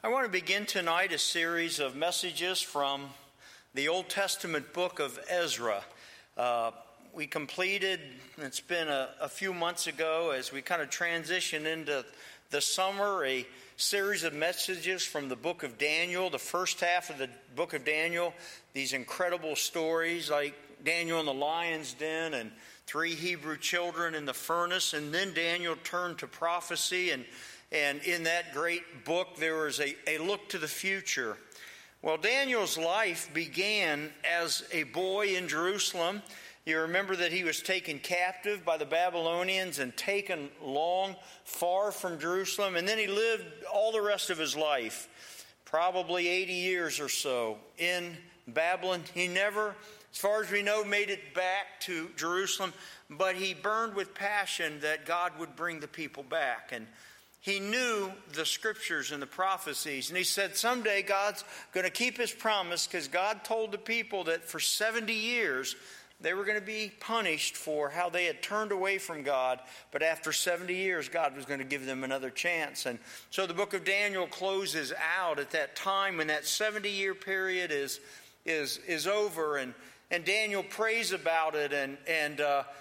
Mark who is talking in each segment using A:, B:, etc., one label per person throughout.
A: I want to begin tonight a series of messages from the Old Testament book of Ezra. We completed, it's been a few months ago as we kind of transition into the summer, a series of messages from the book of Daniel, the first half of the book of Daniel, these incredible stories like Daniel in the lion's den and 3 Hebrew children in the furnace, and then Daniel turned to prophecy, and in that great book there was a look to the future. Well, Daniel's life began as a boy in Jerusalem. You remember that he was taken captive by the Babylonians and taken far from Jerusalem, and then he lived all the rest of his life, probably 80 years or so, in Babylon. He never, as far as we know, made it back to Jerusalem, but he burned with passion that God would bring the people back. And he knew the scriptures and the prophecies, and he said someday God's going to keep his promise, because God told the people that for 70 years they were going to be punished for how they had turned away from God, but after 70 years God was going to give them another chance. And so the book of Daniel closes out at that time when that 70-year period is over, and Daniel prays about it, and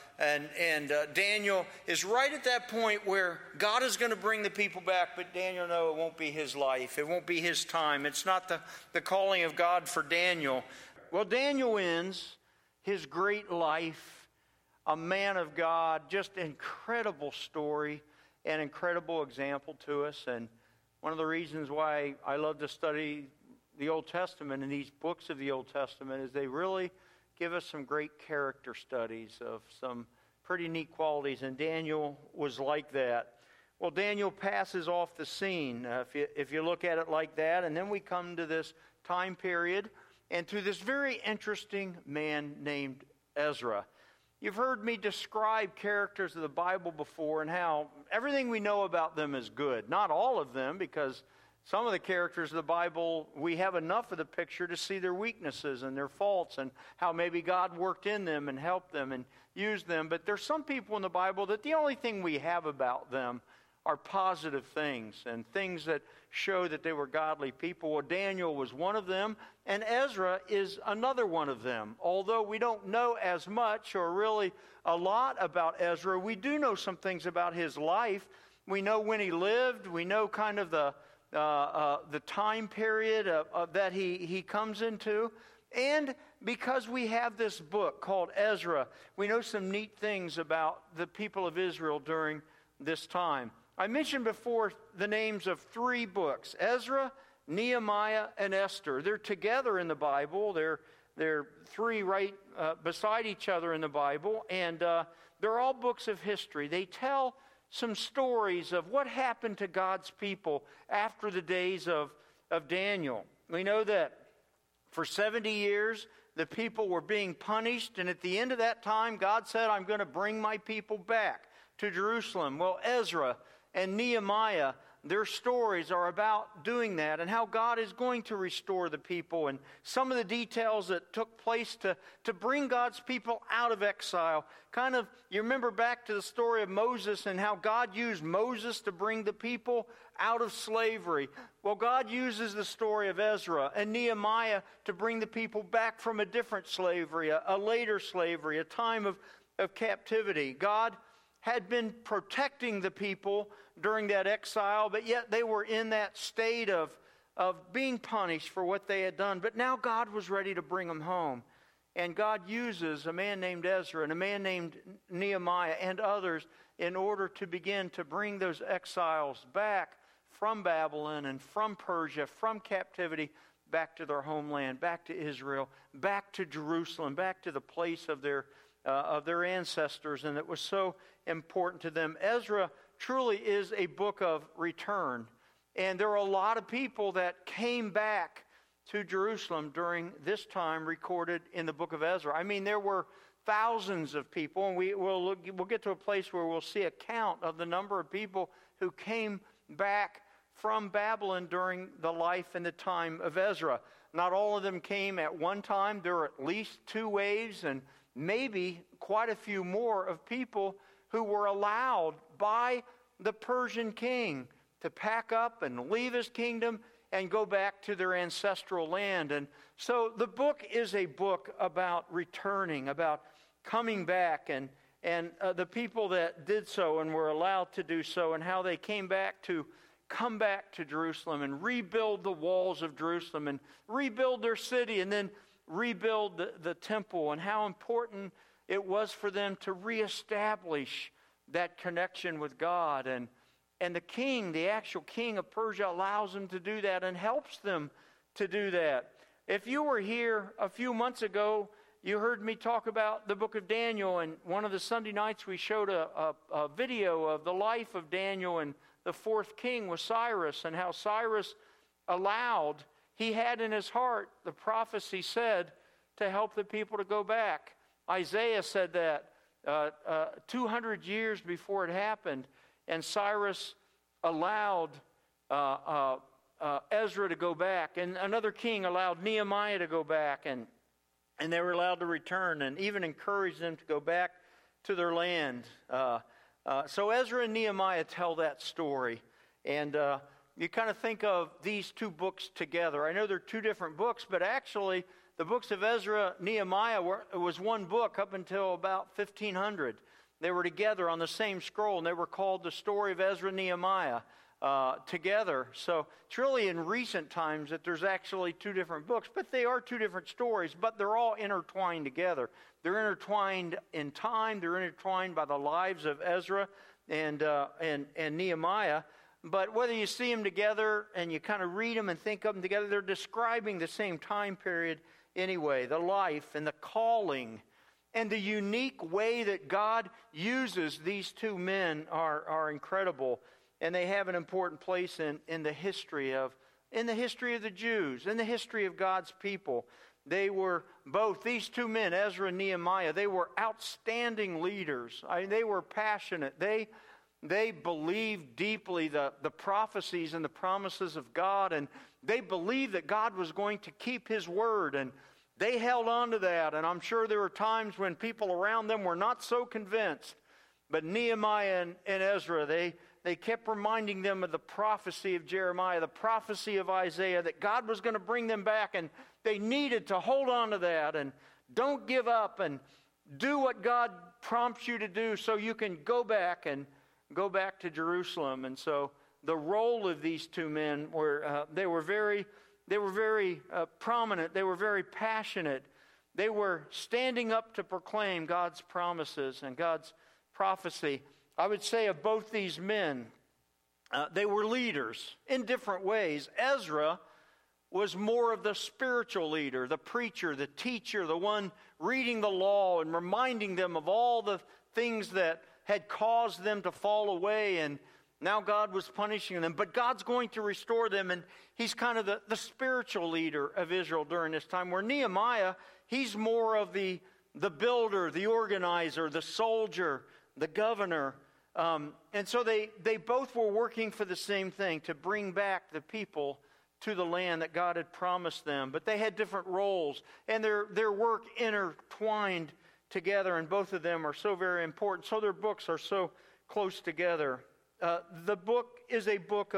A: Daniel is right at that point where God is going to bring the people back, but Daniel knows it won't be his life. It won't be his time. It's not the calling of God for Daniel. Well, Daniel ends his great life, a man of God, just an incredible story, an incredible example to us. And one of the reasons why I love to study the Old Testament and these books of the Old Testament is they really give us some great character studies of some pretty neat qualities, and Daniel was like that. Well, Daniel passes off the scene, if you look at it like that, and then we come to this time period and to this very interesting man named Ezra. You've heard me describe characters of the Bible before and how everything we know about them is good. Not all of them, because some of the characters of the Bible, we have enough of the picture to see their weaknesses and their faults and how maybe God worked in them and helped them and used them. But there's some people in the Bible that the only thing we have about them are positive things and things that show that they were godly people. Well, Daniel was one of them, and Ezra is another one of them. Although we don't know as much or really a lot about Ezra, we do know some things about his life. We know when he lived. We know kind of the time period that he comes into. And because we have this book called Ezra, we know some neat things about the people of Israel during this time. I mentioned before the names of 3 books, Ezra, Nehemiah, and Esther. They're together in the Bible. They're 3 right beside each other in the Bible, and they're all books of history. They tell some stories of what happened to God's people after the days of Daniel. We know that for 70 years, the people were being punished, and at the end of that time, God said, I'm going to bring my people back to Jerusalem. Well, Ezra and Nehemiah, their stories are about doing that and how God is going to restore the people, and some of the details that took place to bring God's people out of exile. Kind of, you remember back to the story of Moses and how God used Moses to bring the people out of slavery. Well, God uses the story of Ezra and Nehemiah to bring the people back from a different slavery, a later slavery, a time of captivity. God had been protecting the people during that exile, but yet they were in that state of being punished for what they had done. But now God was ready to bring them home. And God uses a man named Ezra and a man named Nehemiah and others in order to begin to bring those exiles back from Babylon and from Persia, from captivity, back to their homeland, back to Israel, back to Jerusalem, back to the place of their ancestors, and it was so important to them. Ezra truly is a book of return, and there are a lot of people that came back to Jerusalem during this time recorded in the book of Ezra. I mean, there were thousands of people, and we'll get to a place where we'll see a count of the number of people who came back from Babylon during the life and the time of Ezra. Not all of them came at one time. There were at least 2 waves, and maybe quite a few more of people who were allowed by the Persian king to pack up and leave his kingdom and go back to their ancestral land. And so the book is a book about returning, about coming back, and the people that did so and were allowed to do so, and how they come back to Jerusalem and rebuild the walls of Jerusalem and rebuild their city and then rebuild the temple, and how important it was for them to reestablish that connection with God. And the king, the actual king of Persia, allows them to do that and helps them to do that. If you were here a few months ago, you heard me talk about the book of Daniel, and one of the Sunday nights we showed a video of the life of Daniel, and the fourth king was Cyrus, and how Cyrus he had in his heart, the prophecy said, to help the people to go back. Isaiah said that 200 years before it happened, and Cyrus allowed Ezra to go back, and another king allowed Nehemiah to go back, and they were allowed to return, and even encouraged them to go back to their land. So Ezra and Nehemiah tell that story, and you kind of think of these two books together. I know they're two different books, but actually the books of Ezra, Nehemiah was one book up until about 1500. They were together on the same scroll, and they were called the story of Ezra and Nehemiah together. So it's really in recent times that there's actually two different books, but they are two different stories, but they're all intertwined together. They're intertwined in time. They're intertwined by the lives of Ezra and Nehemiah. But whether you see them together and you kind of read them and think of them together, they're describing the same time period anyway. The life and the calling and the unique way that God uses these two men are incredible. And they have an important place in the history of the Jews, in the history of God's people. They were both, these two men, Ezra and Nehemiah, they were outstanding leaders. They were passionate. They believed deeply the prophecies and the promises of God, and they believed that God was going to keep His word, and they held on to that. And I'm sure there were times when people around them were not so convinced. But Nehemiah and Ezra, they kept reminding them of the prophecy of Jeremiah, the prophecy of Isaiah, that God was going to bring them back, and they needed to hold on to that and don't give up and do what God prompts you to do so you can go back to Jerusalem. And so the role of these two men they were very prominent. They were very passionate. They were standing up to proclaim God's promises and God's prophecy. I would say of both these men, they were leaders in different ways. Ezra was more of the spiritual leader, the preacher, the teacher, the one reading the law and reminding them of all the things that had caused them to fall away, and now God was punishing them. But God's going to restore them, and he's kind of the spiritual leader of Israel during this time, where Nehemiah, he's more of the builder, the organizer, the soldier, the governor. And so they both were working for the same thing, to bring back the people to the land that God had promised them. But they had different roles, and their work intertwined together, and both of them are so very important. So their books are so close together. The book is a book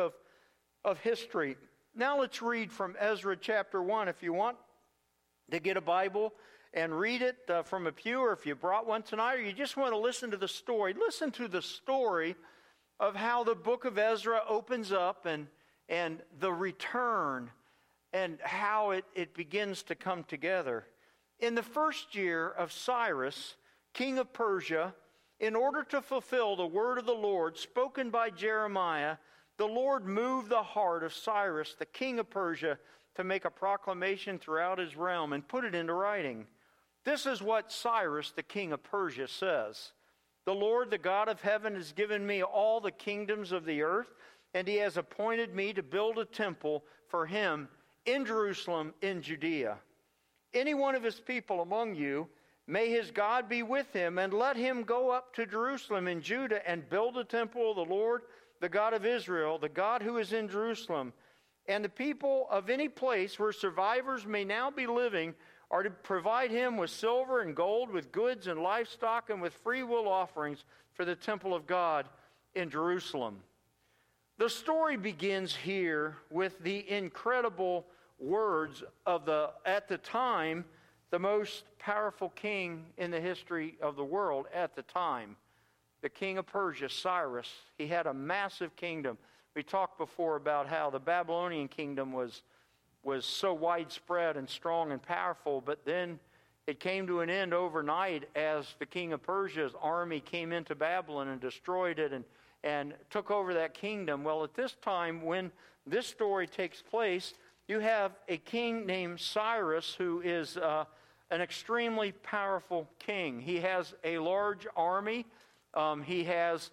A: of history. Now let's read from Ezra chapter 1. If you want to get a Bible and read it from a pew, or if you brought one tonight, or you just want to listen to the story, listen to the story of how the book of Ezra opens up and the return and how it begins to come together. In the first year of Cyrus, king of Persia, in order to fulfill the word of the Lord spoken by Jeremiah, the Lord moved the heart of Cyrus, the king of Persia, to make a proclamation throughout his realm and put it into writing. This is what Cyrus, the king of Persia, says. The Lord, the God of heaven, has given me all the kingdoms of the earth, and he has appointed me to build a temple for him in Jerusalem in Judea. Any one of his people among you, may his God be with him, and let him go up to Jerusalem in Judah and build a temple of the Lord, the God of Israel, the God who is in Jerusalem. And the people of any place where survivors may now be living are to provide him with silver and gold, with goods and livestock, and with free will offerings for the temple of God in Jerusalem. The story begins here with the incredible words of at the time, the most powerful king in the history of the world at the time. The king of Persia, Cyrus. He had a massive kingdom. We talked before about how the Babylonian kingdom was so widespread and strong and powerful, but then it came to an end overnight as the king of Persia's army came into Babylon and destroyed it and took over that kingdom. Well, at this time, when this story takes place, you have a king named Cyrus who is an extremely powerful king. He has a large army. He has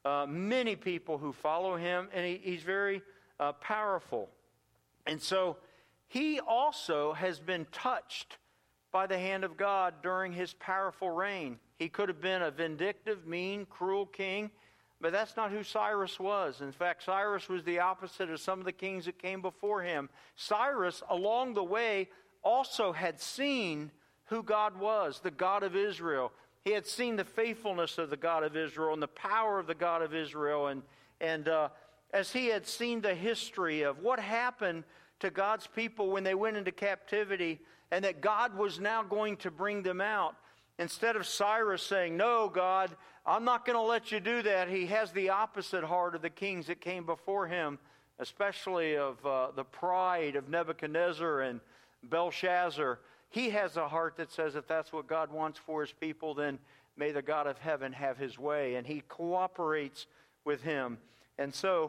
A: many people who follow him, and he's very powerful. And so he also has been touched by the hand of God during his powerful reign. He could have been a vindictive, mean, cruel king, but that's not who Cyrus was. In fact, Cyrus was the opposite of some of the kings that came before him. Cyrus, along the way, also had seen who God was, the God of Israel. He had seen the faithfulness of the God of Israel and the power of the God of Israel. And as he had seen the history of what happened to God's people when they went into captivity, and that God was now going to bring them out. Instead of Cyrus saying, "No, God, I'm not going to let you do that," he has the opposite heart of the kings that came before him, especially of the pride of Nebuchadnezzar and Belshazzar. He has a heart that says, if that's what God wants for his people, then may the God of heaven have his way. And he cooperates with him. And so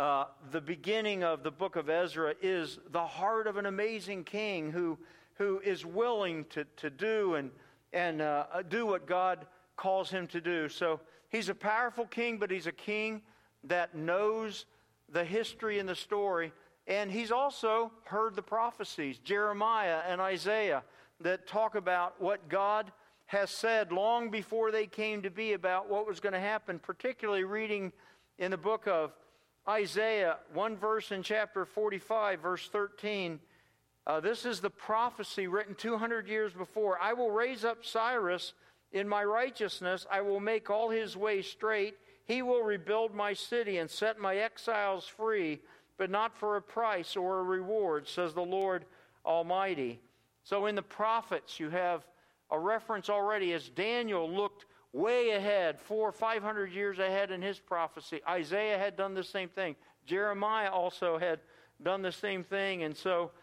A: the beginning of the book of Ezra is the heart of an amazing king who is willing to do and do what God calls him to do. So he's a powerful king, but he's a king that knows the history and the story. And he's also heard the prophecies, Jeremiah and Isaiah, that talk about what God has said long before they came to be about what was going to happen, particularly reading in the book of Isaiah, one verse in chapter 45, verse 13. This is the prophecy written 200 years before. "I will raise up Cyrus in my righteousness. I will make all his ways straight. He will rebuild my city and set my exiles free, but not for a price or a reward, says the Lord Almighty." So in the prophets, you have a reference already as Daniel looked way ahead, 400 or 500 years ahead in his prophecy. Isaiah had done the same thing. Jeremiah also had done the same thing. And so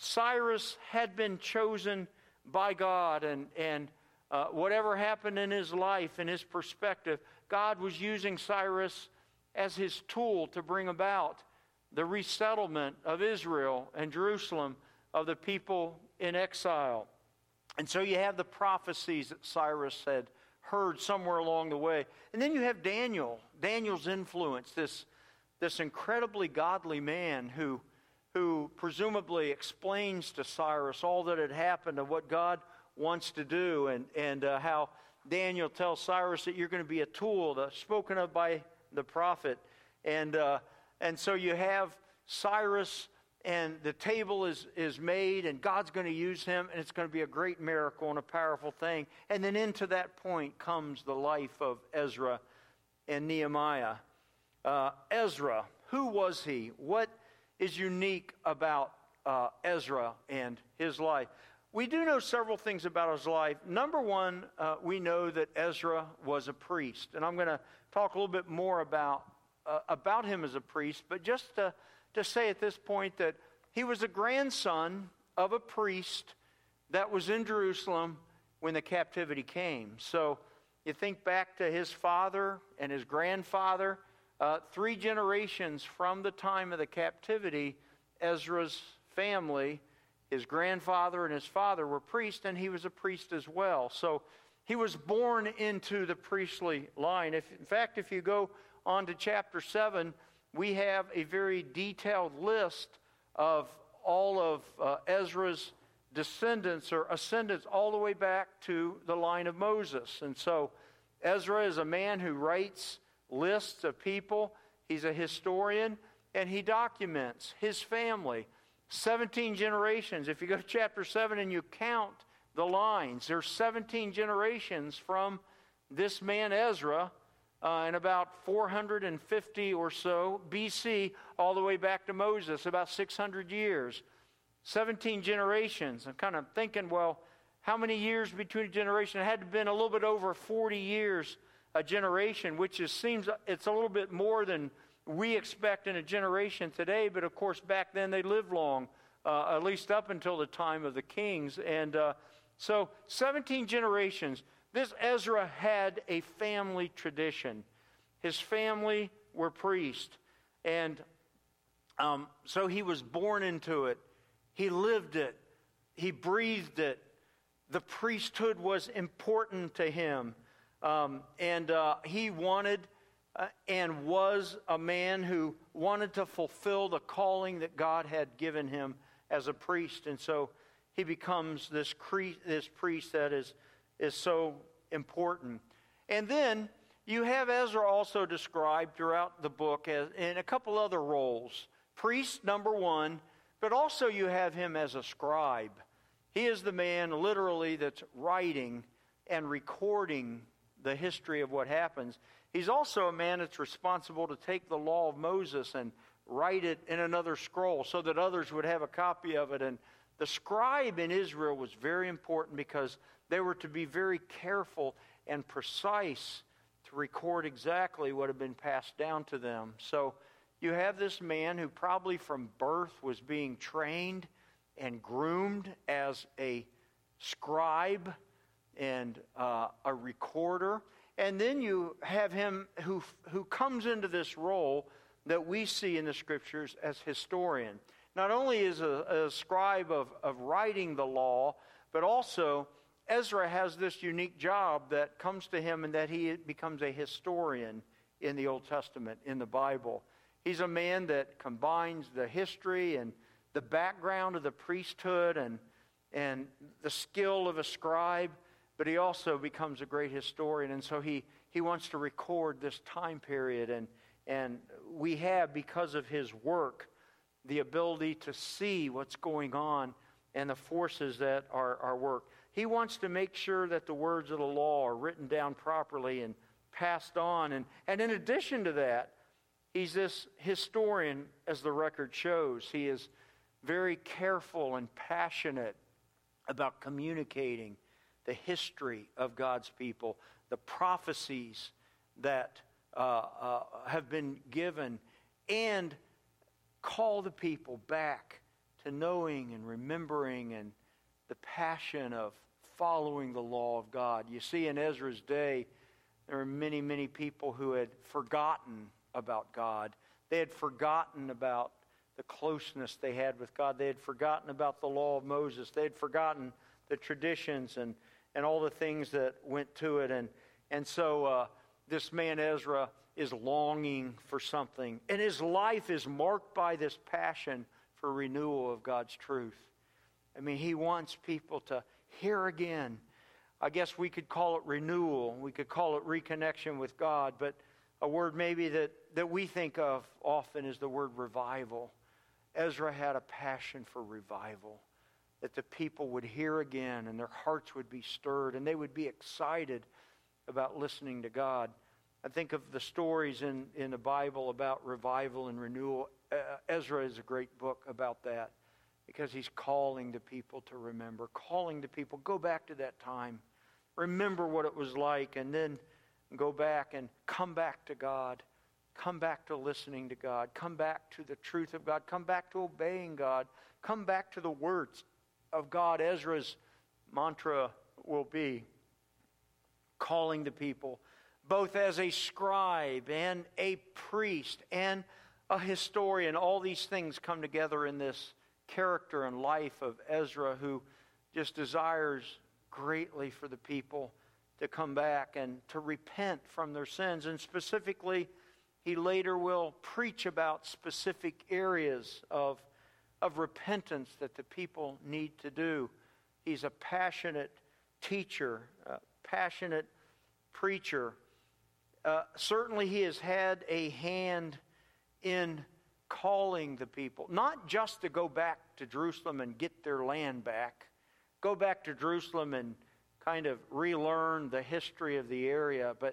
A: Cyrus had been chosen by God, and whatever happened in his life, in his perspective, God was using Cyrus as his tool to bring about the resettlement of Israel and Jerusalem, of the people in exile. And so you have the prophecies that Cyrus had heard somewhere along the way. And then you have Daniel, Daniel's influence, this incredibly godly man who presumably explains to Cyrus all that had happened and what God wants to do, and how Daniel tells Cyrus that you're going to be a tool, spoken of by the prophet. And so you have Cyrus, and the table is made, and God's going to use him, and it's going to be a great miracle and a powerful thing. And then into that point comes the life of Ezra and Nehemiah. Ezra, who was he? What is unique about Ezra and his life? We do know several things about his life. Number one, we know that Ezra was a priest. And I'm going to talk a little bit more about him as a priest, but just to say at this point that he was a grandson of a priest that was in Jerusalem when the captivity came. So you think back to his father and his grandfather, 3 generations from the time of the captivity, Ezra's family, his grandfather and his father were priests, and he was a priest as well. So he was born into the priestly line. In fact, if you go on to chapter 7, we have a very detailed list of all of Ezra's descendants or ascendants all the way back to the line of Moses. And so Ezra is a man who writes lists of people. He's a historian, and he documents his family. 17 generations. If you go to chapter 7 and you count the lines, there's 17 generations from this man Ezra in about 450 or so BC, all the way back to Moses, about 600 years. 17 generations. I'm kind of thinking, well, how many years between a generation? It had to have been a little bit over 40 years a generation, which seems it's a little bit more than we expect in a generation today. But of course, back then they lived long, at least up until the time of the kings. And so 17 generations. This Ezra had a family tradition. His family were priests. And so he was born into it. He lived it. He breathed it. The priesthood was important to him. He wanted and was a man who wanted to fulfill the calling that God had given him as a priest. And so he becomes this priest that is so important. And then you have Ezra also described throughout the book as in a couple other roles. Priest, number one, but also you have him as a scribe. He is the man literally that's writing and recording the history of what happens. He's also a man that's responsible to take the law of Moses and write it in another scroll so that others would have a copy of it. And the scribe in Israel was very important because they were to be very careful and precise to record exactly what had been passed down to them. So you have this man who probably from birth was being trained and groomed as a scribe and a recorder. And then you have him who comes into this role that we see in the Scriptures as historian. Not only is a scribe of writing the law, but also Ezra has this unique job that comes to him in that he becomes a historian in the Old Testament, in the Bible. He's a man that combines the history and the background of the priesthood and the skill of a scribe, but he also becomes a great historian. And so he wants to record this time period. And we have, because of his work, the ability to see what's going on and the forces that are work. He wants to make sure that the words of the law are written down properly and passed on. And in addition to that, he's this historian, as the record shows. He is very careful and passionate about communicating the history of God's people, the prophecies that have been given, and call the people back to knowing and remembering and the passion of following the law of God. You see, in Ezra's day, there were many, many people who had forgotten about God. They had forgotten about the closeness they had with God. They had forgotten about the law of Moses. They had forgotten the traditions and all the things that went to it. And so this man Ezra is longing for something. And his life is marked by this passion for renewal of God's truth. I mean, he wants people to hear again. I guess we could call it renewal. We could call it reconnection with God. But a word maybe that we think of often is the word revival. Ezra had a passion for revival, that the people would hear again and their hearts would be stirred and they would be excited about listening to God. I think of the stories in the Bible about revival and renewal. Ezra is a great book about that because he's calling the people to remember, calling the people, go back to that time, remember what it was like, and then go back and come back to God. Come back to listening to God. Come back to the truth of God. Come back to obeying God. Come back to the words of God. Ezra's mantra will be calling the people, both as a scribe and a priest and a historian. All these things come together in this character and life of Ezra, who just desires greatly for the people to come back and to repent from their sins. And specifically, he later will preach about specific areas of repentance that the people need to do. He's a passionate teacher, a passionate preacher. Certainly he has had a hand in calling the people, not just to go back to Jerusalem and get their land back, go back to Jerusalem and kind of relearn the history of the area, but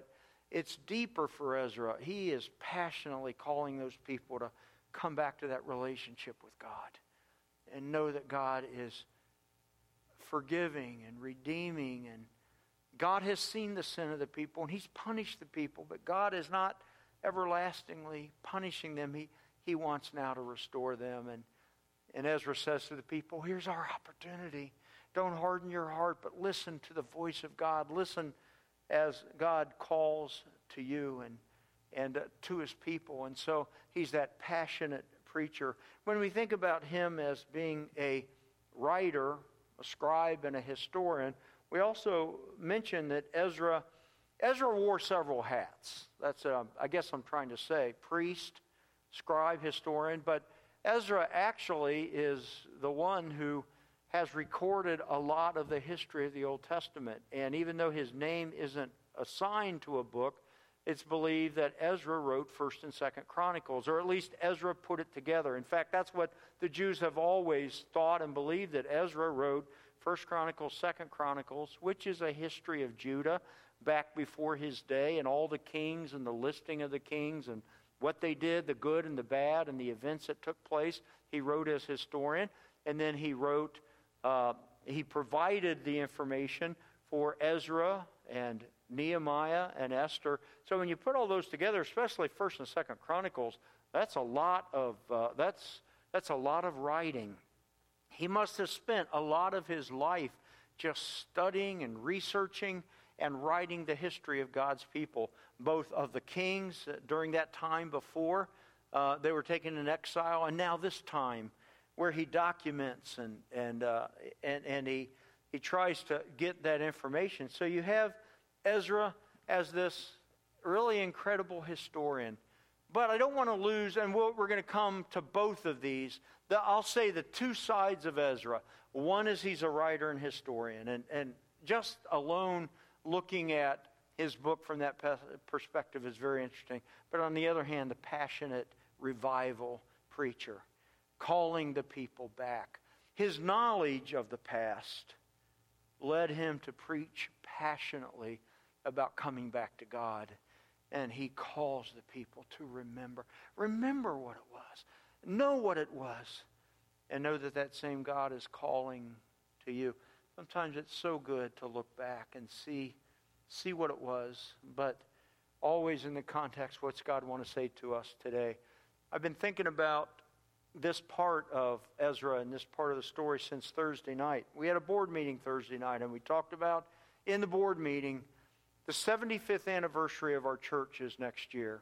A: it's deeper for Ezra. He is passionately calling those people to come back to that relationship with God and know that God is forgiving and redeeming, and God has seen the sin of the people and He's punished the people, but God is not everlastingly punishing them. He wants now to restore them. And Ezra says to the people, here's our opportunity. Don't harden your heart, but listen to the voice of God. Listen as God calls to you and to His people. And so he's that passionate preacher. When we think about him as being a writer, a scribe, and a historian, we also mention that Ezra wore several hats. That's, I guess I'm trying to say, priest, scribe, historian. But Ezra actually is the one who has recorded a lot of the history of the Old Testament. And even though his name isn't assigned to a book, it's believed that Ezra wrote 1st and 2nd Chronicles, or at least Ezra put it together. In fact, that's what the Jews have always thought and believed, that Ezra wrote 1st Chronicles, 2nd Chronicles, which is a history of Judah back before his day, and all the kings and the listing of the kings and what they did, the good and the bad, and the events that took place. He wrote as historian, and then he wrote, he provided the information for Ezra and Nehemiah and Esther. So when you put all those together, especially 1st and 2nd Chronicles, that's a lot of that's a lot of writing. He must have spent a lot of his life just studying and researching and writing the history of God's people, both of the kings during that time before they were taken in exile, and now this time where he documents and he tries to get that information. So you have Ezra as this really incredible historian. But I don't want to lose, and we're going to come to both of these. I'll say the two sides of Ezra. One is he's a writer and historian, and just alone looking at his book from that perspective is very interesting. But on the other hand, the passionate revival preacher, calling the people back. His knowledge of the past led him to preach passionately about coming back to God. And he calls the people to remember. Remember what it was. Know what it was. And know that that same God is calling to you. Sometimes it's so good to look back and see what it was. But always in the context, what's God want to say to us today? I've been thinking about this part of Ezra and this part of the story since Thursday night. We had a board meeting Thursday night, and we talked about in the board meeting the 75th anniversary of our church is next year,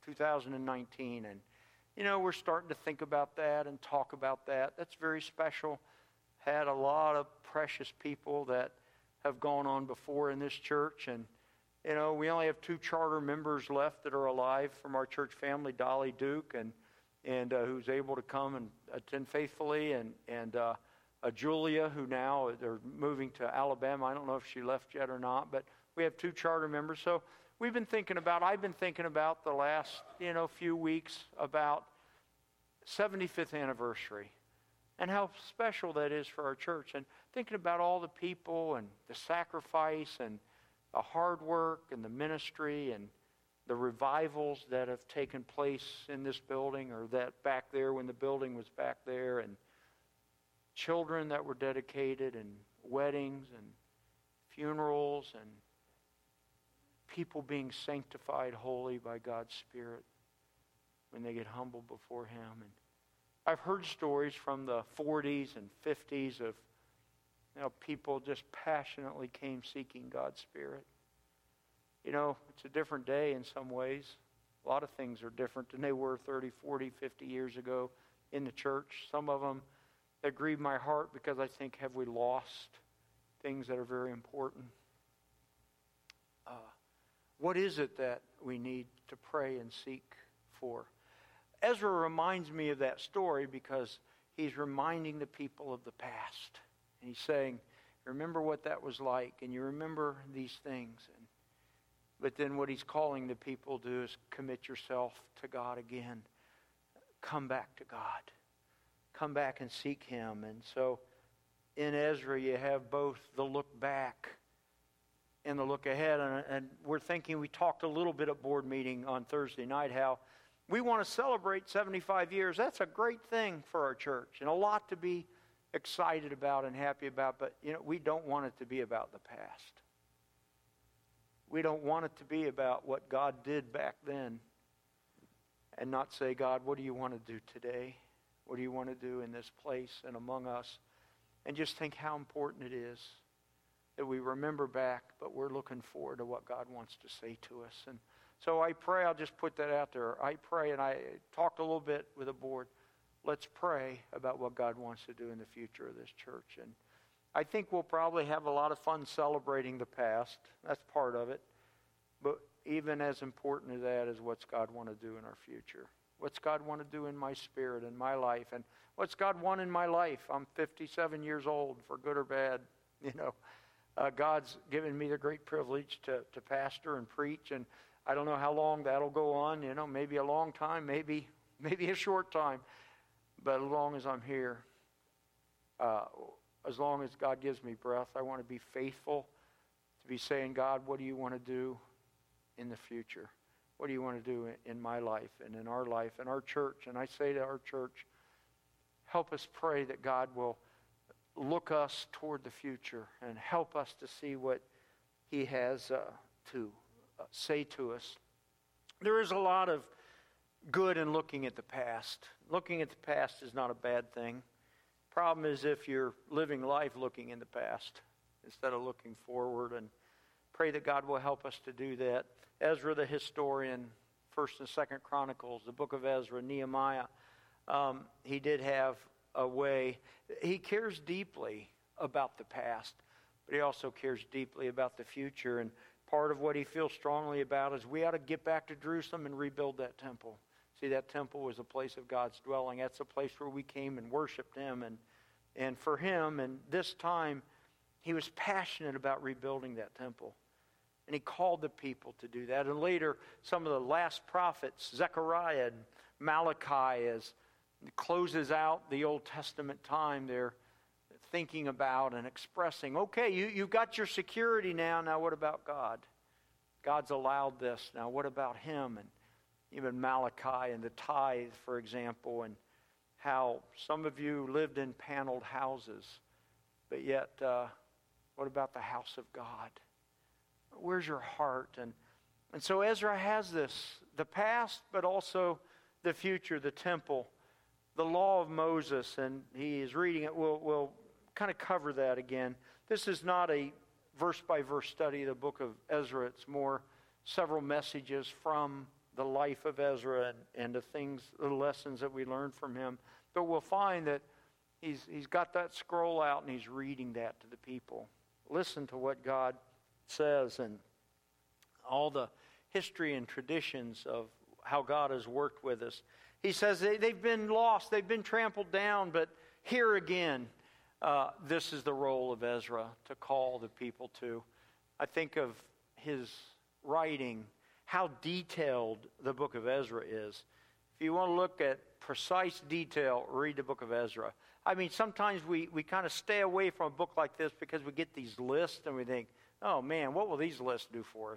A: 2019. And, you know, we're starting to think about that and talk about that. That's very special. Had a lot of precious people that have gone on before in this church. And, you know, we only have 2 charter members left that are alive from our church family, Dolly Duke, and who's able to come and attend faithfully, and Julia, who now they're moving to Alabama. I don't know if she left yet or not, but we have 2 charter members. So I've been thinking about the last, few weeks about 75th anniversary and how special that is for our church, and thinking about all the people and the sacrifice and the hard work and the ministry and the revivals that have taken place in this building, or that back there when the building was back there, and children that were dedicated, and weddings and funerals, and people being sanctified holy by God's Spirit when they get humble before Him. And I've heard stories from the 40s and 50s of people just passionately came seeking God's Spirit. It's a different day in some ways. A lot of things are different than they were 30, 40, 50 years ago in the church. Some of them that grieve my heart because I think, have we lost things that are very important? What is it that we need to pray and seek for? Ezra reminds me of that story because he's reminding the people of the past. And he's saying, remember what that was like, and you remember these things. But then what he's calling the people to do is commit yourself to God again. Come back to God. Come back and seek Him. And so in Ezra you have both the look back in the look ahead. And we're thinking, we talked a little bit at board meeting on Thursday night, how we want to celebrate 75 years. That's a great thing for our church and a lot to be excited about and happy about. But, we don't want it to be about the past. We don't want it to be about what God did back then and not say, God, what do you want to do today? What do you want to do in this place and among us? And just think how important it is that we remember back, but we're looking forward to what God wants to say to us. And so I pray, I'll just put that out there. I pray, and I talked a little bit with the board. Let's pray about what God wants to do in the future of this church. And I think we'll probably have a lot of fun celebrating the past. That's part of it. But even as important as that is what's God want to do in our future. What's God want to do in my spirit, in my life? And what's God want in my life? I'm 57 years old, for good or bad. God's given me the great privilege to pastor and preach. And I don't know how long that'll go on. Maybe a long time, maybe a short time. But as long as I'm here, as long as God gives me breath, I want to be faithful to be saying, God, what do you want to do in the future? What do you want to do in my life and in our life and our church? And I say to our church, help us pray that God will look us toward the future and help us to see what He has to say to us. There is a lot of good in looking at the past. Looking at the past is not a bad thing. Problem is if you're living life looking in the past instead of looking forward, and pray that God will help us to do that. Ezra the historian, 1st and 2nd Chronicles, the book of Ezra, Nehemiah, he did have a way. He cares deeply about the past, but he also cares deeply about the future. And part of what he feels strongly about is we ought to get back to Jerusalem and rebuild that temple. See, that temple was a place of God's dwelling. That's a place where we came and worshiped Him. And for him, and this time, he was passionate about rebuilding that temple. And he called the people to do that. And later, some of the last prophets, Zechariah and Malachi, as it closes out the Old Testament time, they're thinking about and expressing, okay, you've got your security now. Now what about God? God's allowed this. Now what about Him? And even Malachi and the tithe, for example, and how some of you lived in paneled houses, but yet what about the house of God? Where's your heart? And so Ezra has this, the past, but also the future, the temple, the law of Moses, and he is reading it. We'll kind of cover that again. This is not a verse-by-verse study of the book of Ezra. It's more several messages from the life of Ezra and the lessons that we learned from him. But we'll find that he's got that scroll out and he's reading that to the people. Listen to what God says and all the history and traditions of how God has worked with us. He says they've been lost, they've been trampled down, but here again, this is the role of Ezra to call the people to. I think of his writing, how detailed the book of Ezra is. If you want to look at precise detail, read the book of Ezra. I mean, sometimes we kind of stay away from a book like this because we get these lists and we think, oh man, what will these lists do for us,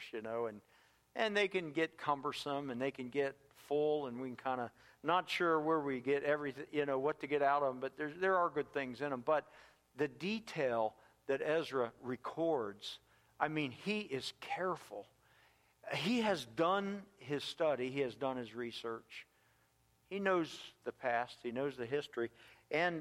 A: And they can get cumbersome and they can get full, and we can kind of not sure where we get everything, what to get out of them, but there are good things in them. But the detail that Ezra records, I mean, he is careful. He has done his study. He has done his research. He knows the past. He knows the history. And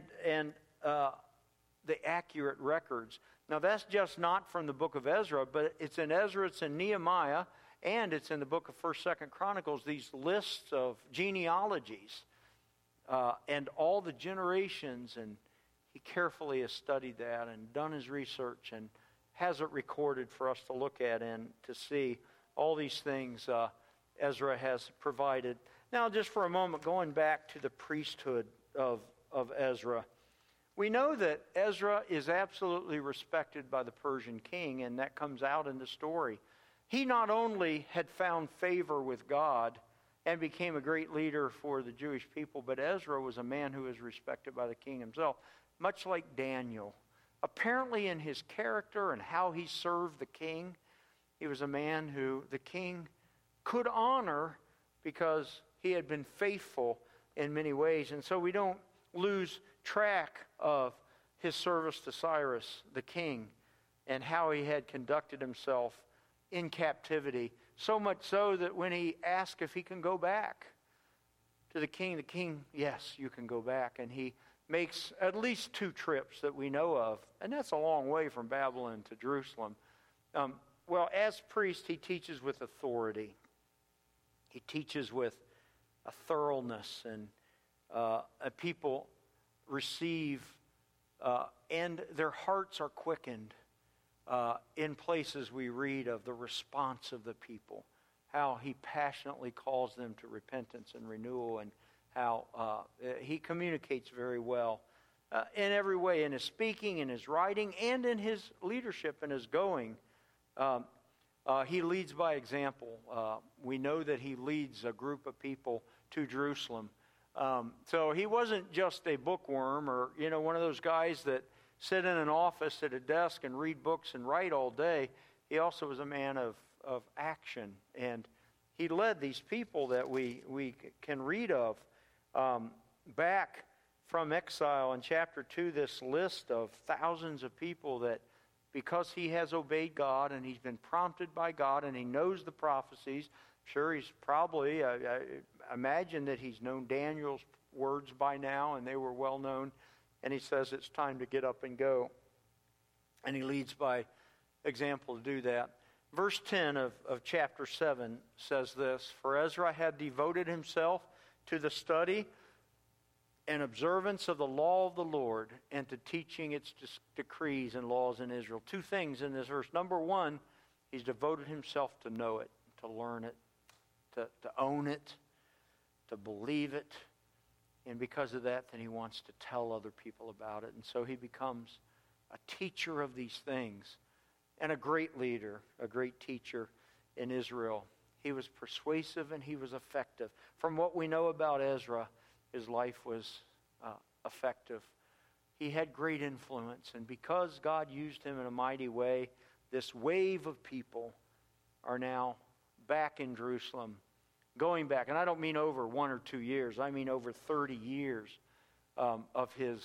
A: the accurate records. Now, that's just not from the book of Ezra, but it's in Ezra, it's in Nehemiah, and it's in the book of 1st, 2nd Chronicles, these lists of genealogies and all the generations. And he carefully has studied that and done his research and has it recorded for us to look at and to see all these things Ezra has provided. Now, just for a moment, going back to the priesthood of Ezra, we know that Ezra is absolutely respected by the Persian king, and that comes out in the story. He not only had found favor with God and became a great leader for the Jewish people, but Ezra was a man who was respected by the king himself, much like Daniel. Apparently in his character and how he served the king, He was a man who the king could honor because he had been faithful in many ways. And so we don't lose track of his service to Cyrus, the king, and how he had conducted himself in captivity. So much so that when he asked if he can go back to the king, yes, you can go back. And he makes at least 2 trips that we know of. And that's a long way from Babylon to Jerusalem. Well, as priest, he teaches with authority. He teaches with a thoroughness, and people receive, and their hearts are quickened. In places we read of the response of the people, how he passionately calls them to repentance and renewal, and how he communicates very well in every way, in his speaking, in his writing, and in his leadership and his going. He leads by example. We know that he leads a group of people to Jerusalem. So he wasn't just a bookworm or, one of those guys that sit in an office at a desk and read books and write all day. He also was a man of action. And he led these people that we can read of back from exile in chapter 2, this list of thousands of people that, because he has obeyed God and he's been prompted by God and he knows the prophecies. Sure, he's probably, I imagine that he's known Daniel's words by now, and they were well known. And he says it's time to get up and go. And he leads by example to do that. Verse 10 of chapter 7 says this: "For Ezra had devoted himself to the study and observance of the law of the Lord, and to teaching its decrees and laws in Israel." 2 things in this verse. Number 1, he's devoted himself to know it, to learn it, to own it, to believe it. And because of that, then he wants to tell other people about it. And so he becomes a teacher of these things and a great leader, a great teacher in Israel. He was persuasive and he was effective. From what we know about Ezra, his life was effective. He had great influence. And because God used him in a mighty way, this wave of people are now back in Jerusalem, going back. And I don't mean over 1 or 2 years. I mean over 30 years of his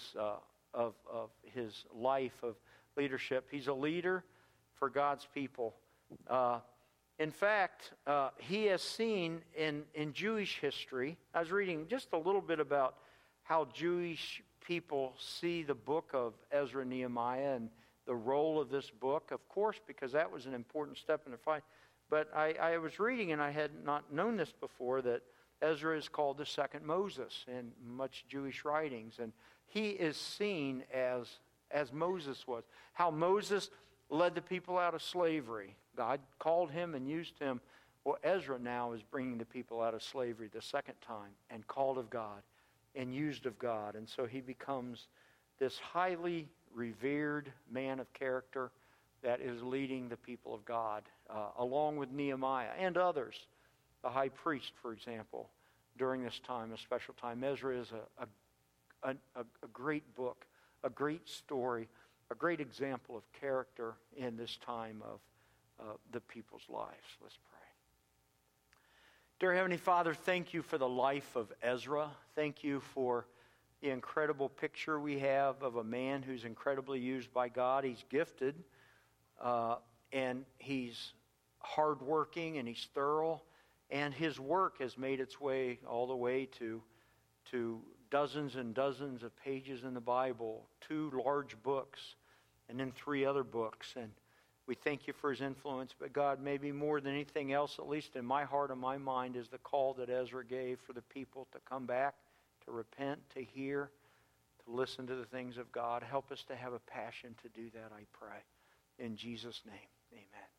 A: life of leadership. He's a leader for God's people. In fact, he has seen in Jewish history, I was reading just a little bit about how Jewish people see the book of Ezra and Nehemiah and the role of this book, of course, because that was an important step in the fight. But I was reading, and I had not known this before, that Ezra is called the second Moses in much Jewish writings. And he is seen as Moses was. How Moses led the people out of slavery. God called him and used him. Well, Ezra now is bringing the people out of slavery the second time, and called of God and used of God. And so he becomes this highly revered man of character that is leading the people of God, along with Nehemiah and others. The high priest, for example, during this time, a special time. Ezra is a great book, a great story, a great example of character in this time of the people's lives. Let's pray. Dear Heavenly Father, thank you for the life of Ezra. Thank you for the incredible picture we have of a man who's incredibly used by God. He's gifted, and he's hardworking, and he's thorough, and his work has made its way all the way to dozens and dozens of pages in the Bible, 2 large books, and then 3 other books. And we thank you for his influence. But God, maybe more than anything else, at least in my heart and my mind, is the call that Ezra gave for the people to come back, to repent, to hear, to listen to the things of God. Help us to have a passion to do that, I pray. In Jesus' name, amen.